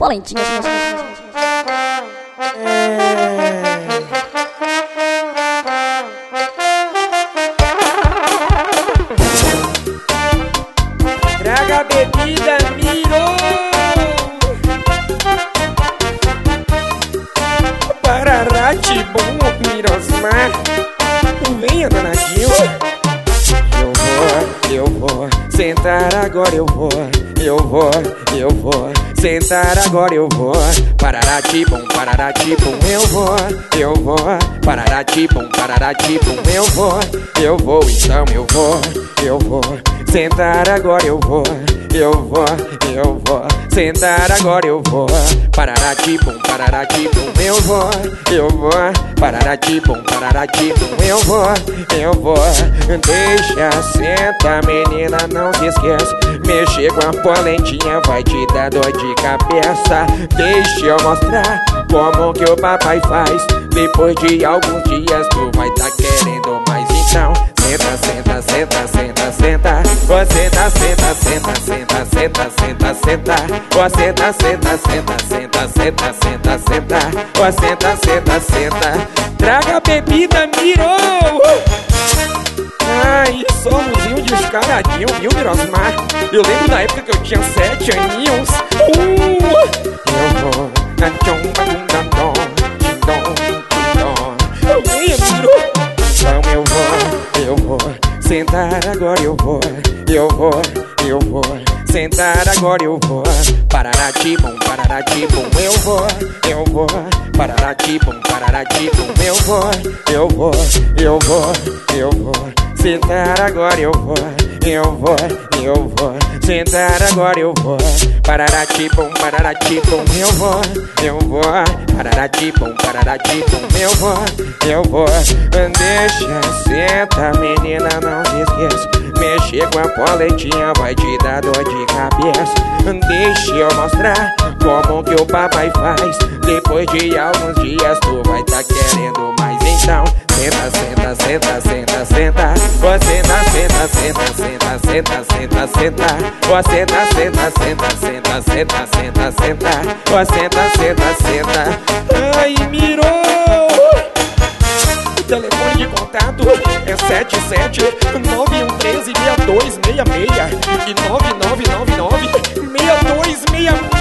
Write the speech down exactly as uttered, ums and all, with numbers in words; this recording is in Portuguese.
polentinha. Traga a bebida, mirou. Pararate, bom, Mirosmar. Venha, dona Dilma. Eu vou, eu vou sentar agora, eu vou. Eu vou, eu vou sentar agora, eu vou. Pararati, bom, pararati, bom, eu vou. Eu vou, pararati, bom, pararati, bom, eu vou. Eu vou, então eu vou. Eu vou sentar agora, eu vou. Eu vou, eu vou sentar agora, eu vou. Pararati, bom, pararati, bom, eu vou. Eu vou, pararati, bom, pararati, bom, eu vou. Eu vou, deixa, senta, menina, não se esquece. Mexer com a polentinha vai te dar dor de cabeça. Deixa eu mostrar como que o papai faz. Depois de alguns dias tu vai tá querendo mais, então senta, senta, senta, senta, senta. Você tá senta, senta, senta, senta, senta, senta. Você senta, senta, senta, senta, senta, senta, senta. Você senta, senta, senta. Traga a bebida, mirou. Ai, somzinho descaradinho, viu, Mirosmar? Eu lembro da época que eu tinha sete aninhos. Uh! Eu vou na tchomba, dum, dum, dum, dum. Venha, mirou. Então eu vou, eu vou sentar agora, eu vou. Eu vou, eu vou sentar agora, eu vou. Pararati, bom, pararati, bom, eu vou. Eu vou, pararati, bom, pararati, bom, eu vou. Eu vou, eu vou, eu vou sentar agora, eu vou. Eu vou, eu vou sentar agora, eu vou. Pararati, bom, pararati, bom, eu vou. Eu vou, pararati, bom, pararati, bom, eu vou. Eu vou, deixa, senta, menina, não se esqueça. Mexer com a polentinha vai te dar dor de cabeça. Deixa eu mostrar como que o papai faz. Depois de alguns dias tu vai tá querendo mais, então senta, senta, senta, senta, senta. Você tá senta, senta, senta, senta, senta, senta. Você tá senta, senta, senta, senta, senta, senta. Você tá senta, senta. Ai, mirou. O telefone de contato é sete sete nove um três seis dois seis seis e nove nove nove nove seis dois seis seis.